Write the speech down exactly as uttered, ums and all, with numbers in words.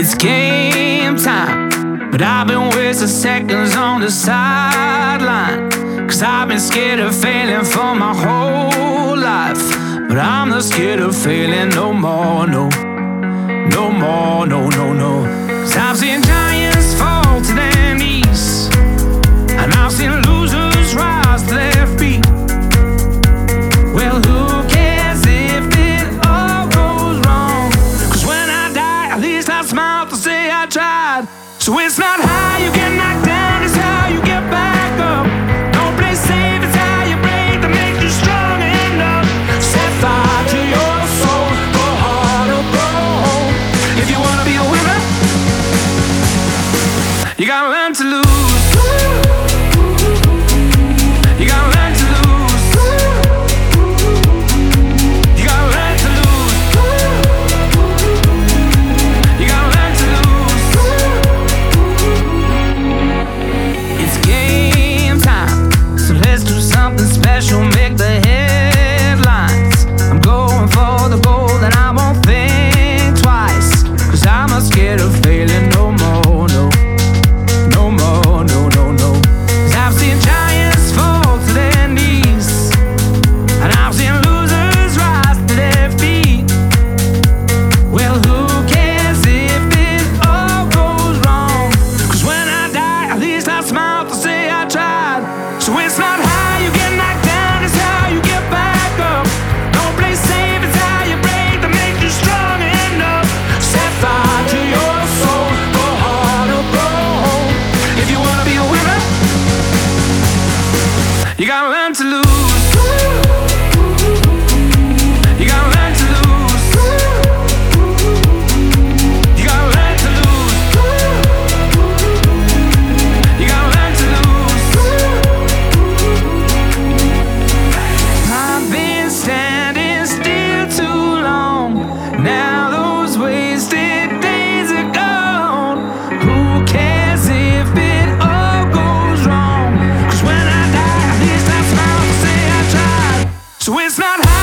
It's game time, but I've been wasting seconds on the sideline, cause I've been scared of failing for my whole life. But I'm not scared of failing no more, no. No more, no, no, no. Cause I've seen giants fall to their knees, and I've seen losers rise to their feet. Well, who cares if it all goes wrong? Cause when I die, at least I smile to say I tried. So it's not how you get knocked down, it's how you get back up. Don't play safe, it's how you break that makes you strong enough. Set fire to your soul, go hard or go home. If you wanna be a winner, you gotta learn to lose. You gotta learn to lose. You gotta learn to lose. You gotta learn to lose. It's game time, so let's do something special, make the headlines. I'm going for the gold and I won't think twice, cause I'm not scared of failing no more, no. No more, no, no, no. Cause I've seen giants fall to their knees, and I've seen losers rise to their feet. Well, who cares if it all goes wrong? Cause when I die, at least I smile to say I tried. So it's not how you get knocked down, it's how you get back up. Don't play safe, it's how you break that makes you strong enough. Set fire to your soul, go hard or go home. If you wanna be a winner, you gotta learn to lose. You gotta learn to lose. You gotta learn to lose. You gotta learn to lose. I've been standing still too long. Now those wasted days are gone. Who cares if it all goes wrong? Cause when I die, at least I smile to say I tried. So it's not how